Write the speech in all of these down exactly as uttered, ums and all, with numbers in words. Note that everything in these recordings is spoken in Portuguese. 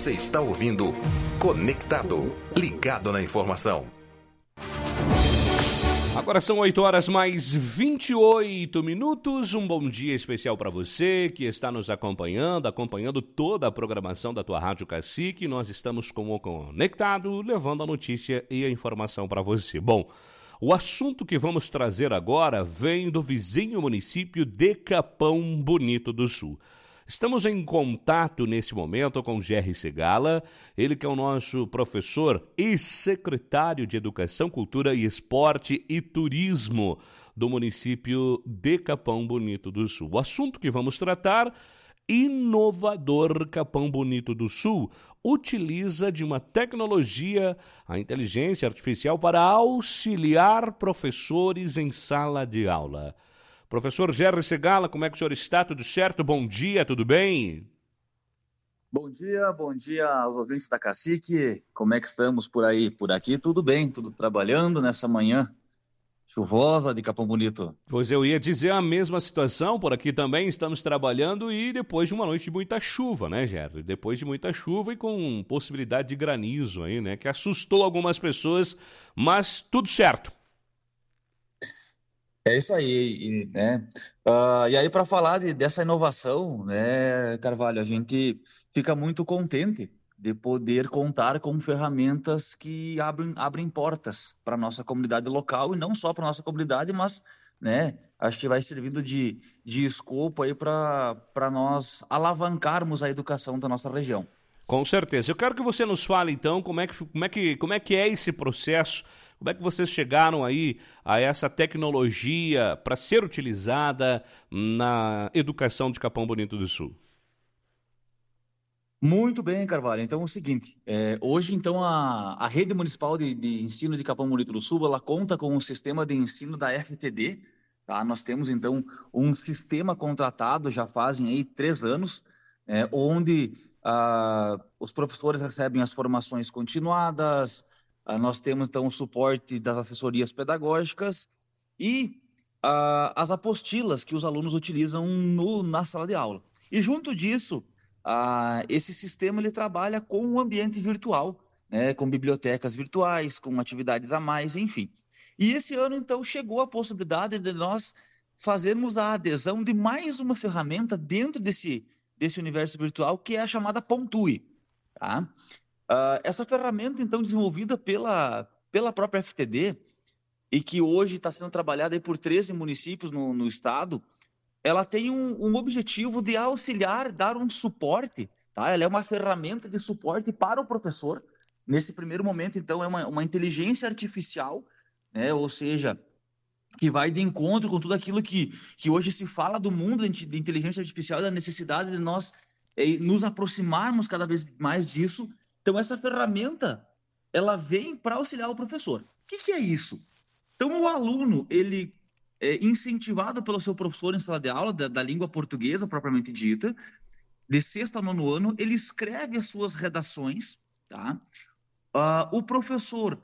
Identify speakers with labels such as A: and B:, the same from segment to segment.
A: Você está ouvindo Conectado, ligado na informação.
B: Agora são oito horas mais vinte e oito minutos. Um bom dia especial para você que está nos acompanhando, acompanhando toda a programação da tua Rádio Cacique. Nós estamos com o Conectado, levando a notícia e a informação para você. Bom, o assunto que vamos trazer agora vem do vizinho município de Capão Bonito do Sul. Estamos em contato nesse momento com Jerry Segala, ele que é o nosso professor e secretário de Educação, Cultura e Esporte e Turismo do município de Capão Bonito do Sul. O assunto que vamos tratar, Inovador Capão Bonito do Sul, utiliza de uma tecnologia, a inteligência artificial, para auxiliar professores em sala de aula. Professor Jerry Segala, como é que o senhor está? Tudo certo? Bom dia, tudo bem?
C: Bom dia, bom dia aos ouvintes da Cacique. Como é que estamos por aí? Por aqui tudo bem, tudo trabalhando nessa manhã chuvosa de Capão Bonito.
B: Pois eu ia dizer a mesma situação, por aqui também estamos trabalhando e depois de uma noite de muita chuva, né, Jerry? Depois de muita chuva e com possibilidade de granizo aí, né? Que assustou algumas pessoas, mas tudo certo.
C: É isso aí, e, né? Uh, e aí, para falar de, dessa inovação, né, Carvalho, a gente fica muito contente de poder contar com ferramentas que abrem, abrem portas para a nossa comunidade local, e não só para a nossa comunidade, mas, né, acho que vai servindo de, de escopo aí para nós alavancarmos a educação da nossa região.
B: Com certeza. Eu quero que você nos fale, então, como é que, como é que, como é, que é esse processo. Como é que vocês chegaram aí a essa tecnologia para ser utilizada na educação de Capão Bonito do Sul?
C: Muito bem, Carvalho. Então é o seguinte, é, hoje então a, a Rede Municipal de, de Ensino de Capão Bonito do Sul, ela conta com o sistema de ensino da F T D, tá? Nós temos então um sistema contratado, já fazem aí três anos, é, onde ah, os professores recebem as formações continuadas. Uh, nós temos, então, o suporte das assessorias pedagógicas e uh, as apostilas que os alunos utilizam no, na sala de aula. E, junto disso, uh, esse sistema ele trabalha com o ambiente virtual, né, com bibliotecas virtuais, com atividades a mais, enfim. E esse ano, então, chegou a possibilidade de nós fazermos a adesão de mais uma ferramenta dentro desse, desse universo virtual, que é a chamada Pontui, tá? Uh, essa ferramenta, então, desenvolvida pela, pela própria F T D e que hoje está sendo trabalhada aí por treze municípios no, no estado, ela tem um, um objetivo de auxiliar, dar um suporte, tá? Ela é uma ferramenta de suporte para o professor. Nesse primeiro momento, então, é uma, uma inteligência artificial, né? Ou seja, que vai de encontro com tudo aquilo que, que hoje se fala do mundo de inteligência artificial, da necessidade de nós eh, nos aproximarmos cada vez mais disso. Então, essa ferramenta, ela vem para auxiliar o professor. O que, que é isso? Então, o aluno, ele é incentivado pelo seu professor em sala de aula, da, da língua portuguesa propriamente dita, de sexto a nono ano, ele escreve as suas redações, tá? Uh, o professor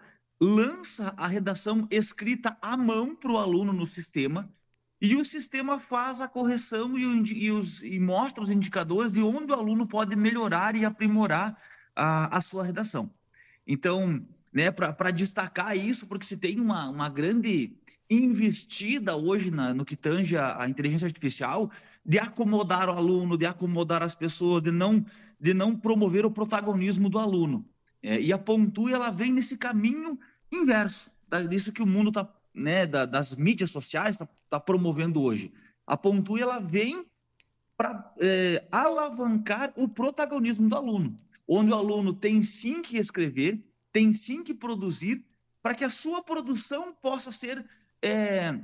C: lança a redação escrita à mão para o aluno no sistema, e o sistema faz a correção e, o, e, os, e mostra os indicadores de onde o aluno pode melhorar e aprimorar A, a sua redação. Então, né, para destacar isso, porque se tem uma, uma grande investida hoje na, no que tange a, a inteligência artificial, de acomodar o aluno, de acomodar as pessoas, de não, de não promover o protagonismo do aluno. É, e a Pontui, ela vem nesse caminho inverso da, disso que o mundo tá, né, da, das mídias sociais está tá promovendo hoje. A Pontui, ela vem para é, alavancar o protagonismo do aluno, onde o aluno tem sim que escrever, tem sim que produzir, para que a sua produção possa ser é,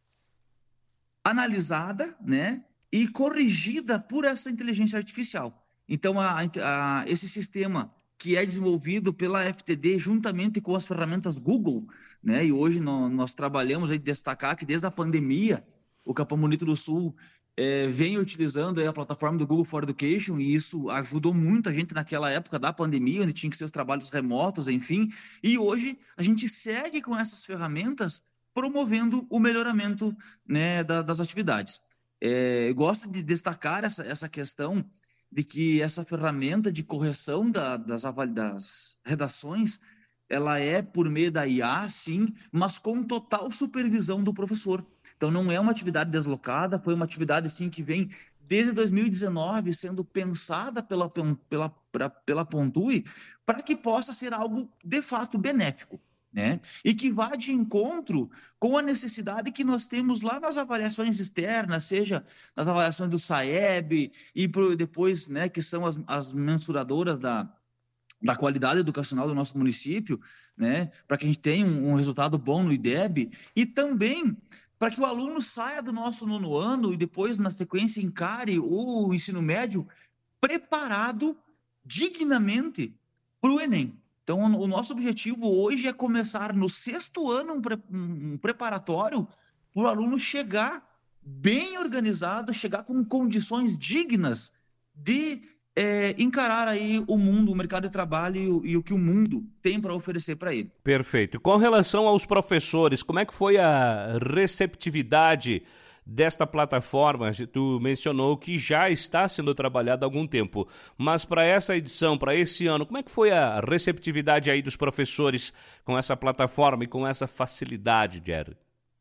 C: analisada, né, e corrigida por essa inteligência artificial. Então, a, a, esse sistema que é desenvolvido pela F T D juntamente com as ferramentas Google, né, e hoje nós, nós trabalhamos aí destacar que desde a pandemia, o Capão Bonito do Sul É, vem utilizando aí a plataforma do Google for Education, e isso ajudou muita gente naquela época da pandemia, onde tinha que ser os trabalhos remotos, enfim, e hoje a gente segue com essas ferramentas promovendo o melhoramento, né, da, das atividades. É, eu gosto de destacar essa, essa questão de que essa ferramenta de correção da, das, das redações, ela é por meio da I A, sim, mas com total supervisão do professor. Então, não é uma atividade deslocada, foi uma atividade, sim, que vem desde dois mil e dezenove sendo pensada pela, pela, pra, pela Pontui para que possa ser algo, de fato, benéfico, né? E que vá de encontro com a necessidade que nós temos lá nas avaliações externas, seja nas avaliações do SAEB e pro, depois, né, que são as, as mensuradoras da, da qualidade educacional do nosso município, né, para que a gente tenha um, um resultado bom no I D E B, e também para que o aluno saia do nosso nono ano e depois, na sequência, encare o ensino médio preparado dignamente para o Enem. Então, o nosso objetivo hoje é começar no sexto ano um, pre um preparatório para o aluno chegar bem organizado, chegar com condições dignas de é, encarar aí o mundo, o mercado de trabalho e, e o que o mundo tem para oferecer para ele.
B: Perfeito. Com relação aos professores, como é que foi a receptividade desta plataforma? Tu mencionou que já está sendo trabalhada há algum tempo, mas para essa edição, para esse ano, como é que foi a receptividade aí dos professores com essa plataforma e com essa facilidade, Jerry?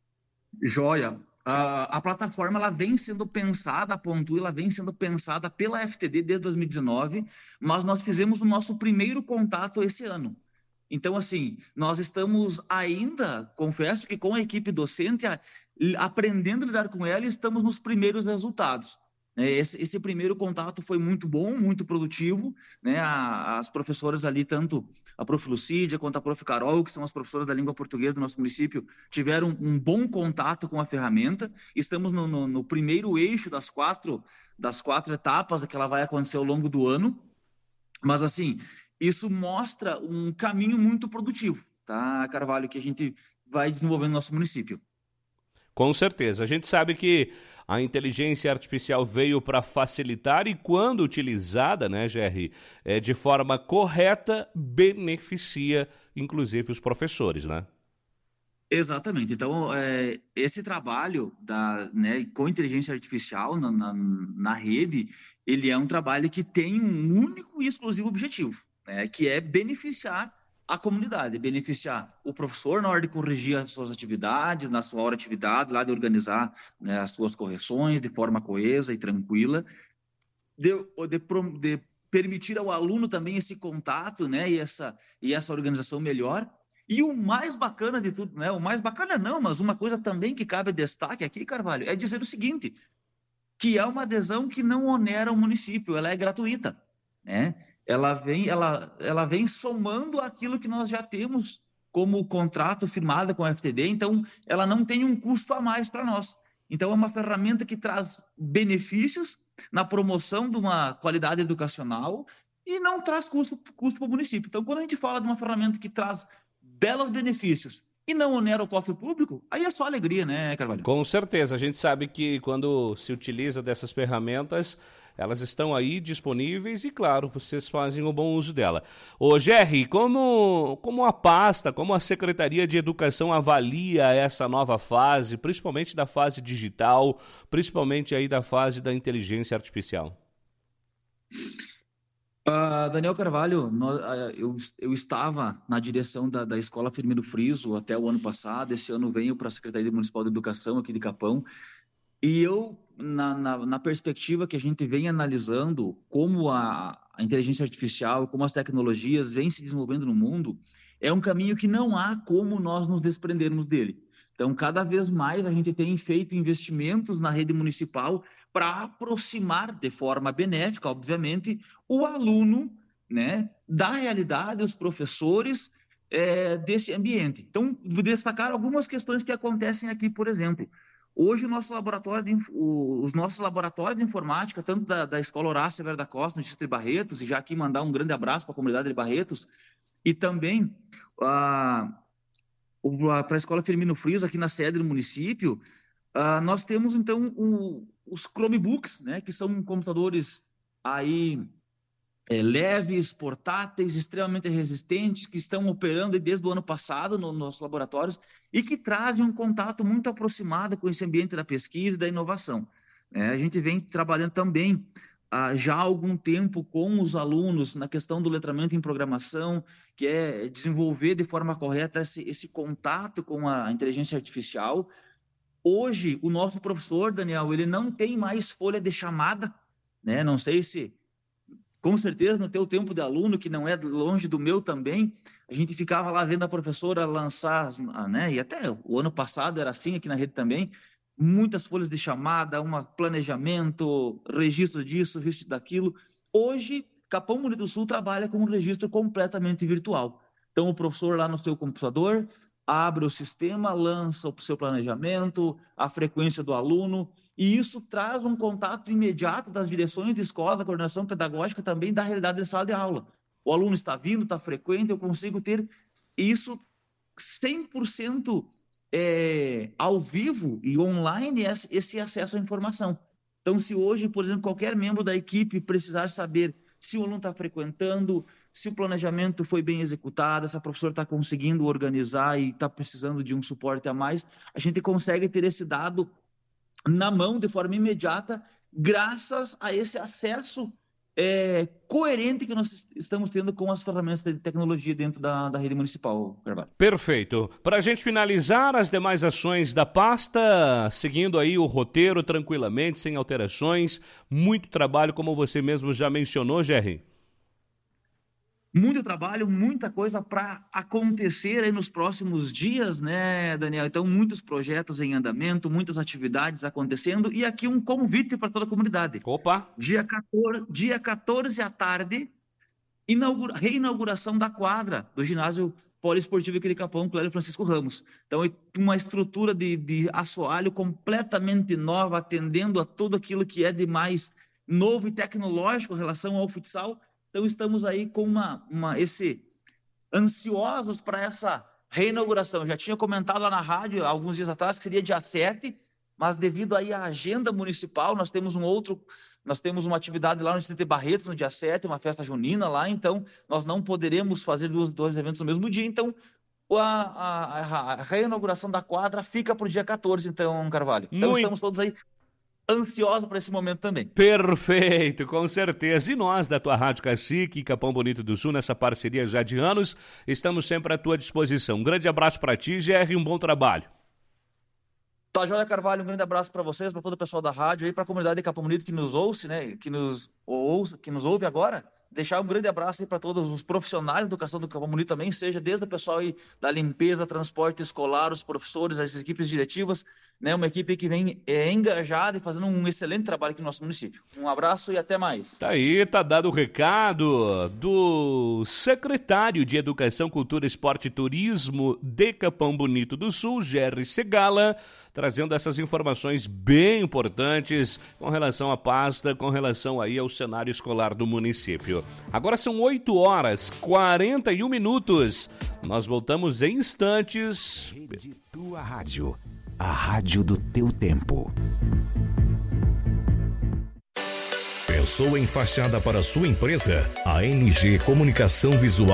C: Joia. Uh, a plataforma ela vem sendo pensada, a Pontui, ela vem sendo pensada pela F T D desde dois mil e dezenove, mas nós fizemos o nosso primeiro contato esse ano. Então, assim, nós estamos ainda, confesso que com a equipe docente, a, aprendendo a lidar com ela, e estamos nos primeiros resultados. Esse, esse primeiro contato foi muito bom, muito produtivo, né? A, as professoras ali, tanto a prof Lucídia quanto a prof Carol, que são as professoras da língua portuguesa do nosso município, tiveram um bom contato com a ferramenta. Estamos no, no, no primeiro eixo das quatro, das quatro etapas que ela vai acontecer ao longo do ano, mas assim, isso mostra um caminho muito produtivo, tá, Carvalho, que a gente vai desenvolvendo no nosso município.
B: Com certeza. A gente sabe que a inteligência artificial veio para facilitar e, quando utilizada, né, G R, é, de forma correta, beneficia, inclusive, os professores, né?
C: Exatamente. Então, é, esse trabalho da, né, com inteligência artificial na, na, na rede, ele é um trabalho que tem um único e exclusivo objetivo, né, que é beneficiar a comunidade, beneficiar o professor na hora de corrigir as suas atividades, na sua hora de atividade, lá de organizar, né, as suas correções de forma coesa e tranquila, de, de, de permitir ao aluno também esse contato, né, e, essa, e essa organização melhor. E o mais bacana de tudo, né, o mais bacana não, mas uma coisa também que cabe destaque aqui, Carvalho, é dizer o seguinte, que é uma adesão que não onera o município, ela é gratuita, né? Ela vem, ela, ela vem somando aquilo que nós já temos como contrato firmado com a F T D, então ela não tem um custo a mais para nós. Então é uma ferramenta que traz benefícios na promoção de uma qualidade educacional e não traz custo, custo para o município. Então, quando a gente fala de uma ferramenta que traz belos benefícios e não onera o cofre público, aí é só alegria, né, Carvalho?
B: Com certeza. A gente sabe que quando se utiliza dessas ferramentas, elas estão aí disponíveis e, claro, vocês fazem um bom uso dela. Ô, Jerry, como, como a pasta, como a Secretaria de Educação avalia essa nova fase, principalmente da fase digital, principalmente aí da fase da inteligência artificial?
C: Uh, Daniel Carvalho, nós, uh, eu, eu estava na direção da, da Escola Firmino Friso até o ano passado, esse ano venho para a Secretaria Municipal de Educação aqui de Capão, e eu, na, na, na perspectiva que a gente vem analisando como a, a inteligência artificial, como as tecnologias vêm se desenvolvendo no mundo, é um caminho que não há como nós nos desprendermos dele. Então, cada vez mais a gente tem feito investimentos na rede municipal para aproximar de forma benéfica, obviamente, o aluno, né, da realidade, os professores é, desse ambiente. Então, vou destacar algumas questões que acontecem aqui, por exemplo. Hoje, o nosso laboratório de, o, os nossos laboratórios de informática, tanto da, da Escola Horácio Severo da Costa, no Distrito de Barretos, e já aqui mandar um grande abraço para a comunidade de Barretos, e também uh, para a Escola Firmino Friso, aqui na sede do município, uh, nós temos, então, o, os Chromebooks, né, que são computadores aí, é, leves, portáteis, extremamente resistentes, que estão operando desde o ano passado no, nos nossos laboratórios e que trazem um contato muito aproximado com esse ambiente da pesquisa e da inovação. É, a gente vem trabalhando também ah, já há algum tempo com os alunos na questão do letramento em programação, que é desenvolver de forma correta esse, esse contato com a inteligência artificial. Hoje, o nosso professor, Daniel, ele não tem mais folha de chamada, né? Não sei se, com certeza, no teu tempo de aluno, que não é longe do meu também, a gente ficava lá vendo a professora lançar, né? E até o ano passado era assim aqui na rede também, muitas folhas de chamada, um planejamento, registro disso, registro daquilo. Hoje, Capão Bonito do Sul trabalha com um registro completamente virtual. Então, o professor lá no seu computador abre o sistema, lança o seu planejamento, a frequência do aluno, e isso traz um contato imediato das direções de escola, da coordenação pedagógica, também da realidade da sala de aula. O aluno está vindo, está frequente, eu consigo ter isso cem por cento é, ao vivo e online, esse acesso à informação. Então, se hoje, por exemplo, qualquer membro da equipe precisar saber se o aluno está frequentando, se o planejamento foi bem executado, se a professora está conseguindo organizar e está precisando de um suporte a mais, a gente consegue ter esse dado na mão de forma imediata, graças a esse acesso é, coerente que nós estamos tendo com as ferramentas de tecnologia dentro da, da rede municipal, Carvalho.
B: Perfeito. Para a gente finalizar, as demais ações da pasta, seguindo aí o roteiro tranquilamente, sem alterações, muito trabalho, como você mesmo já mencionou, Gerry.
C: Muito trabalho, muita coisa para acontecer aí nos próximos dias, né, Daniel? Então, muitos projetos em andamento, muitas atividades acontecendo, e aqui um convite para toda a comunidade.
B: Opa!
C: Dia quatorze, dia quatorze à tarde, inaugura, reinauguração da quadra do ginásio poliesportivo aqui de Capão, Clélio Francisco Ramos. Então, uma estrutura de, de assoalho completamente nova, atendendo a tudo aquilo que é de mais novo e tecnológico em relação ao futsal. Então, estamos aí com uma, uma, esse, ansiosos para essa reinauguração. Eu já tinha comentado lá na rádio, alguns dias atrás, que seria dia sete, mas devido aí à agenda municipal, nós temos um outro, nós temos uma atividade lá no Distrito de Barretos, no dia sete, uma festa junina lá, então nós não poderemos fazer dois, dois eventos no mesmo dia, então a, a, a reinauguração da quadra fica para o dia quatorze, então, Carvalho. Então, Muito... estamos todos aí ansiosa para esse momento também.
B: Perfeito, com certeza. E nós, da tua Rádio Cacique e Capão Bonito do Sul, nessa parceria já de anos, estamos sempre à tua disposição. Um grande abraço para ti, Gerry, um bom trabalho.
C: Tá, Joia Carvalho, um grande abraço para vocês, para todo o pessoal da rádio e para a comunidade de Capão Bonito que nos ouve, né, que nos ouça, que nos ouve agora. Deixar um grande abraço aí para todos os profissionais da educação do Capão Bonito também, seja desde o pessoal aí da limpeza, transporte escolar, os professores, as equipes diretivas, né, uma equipe que vem é, engajada e fazendo um excelente trabalho aqui no nosso município. Um abraço e até mais.
B: Tá aí, tá dado o recado do secretário de Educação, Cultura, Esporte e Turismo de Capão Bonito do Sul, Gerry Segala, trazendo essas informações bem importantes com relação à pasta, com relação aí ao cenário escolar do município. Agora são oito horas e quarenta e um minutos. Nós voltamos em instantes.
A: Rede Tua Rádio, a rádio do teu tempo. Pensou em fachada para sua empresa? A N G Comunicação Visual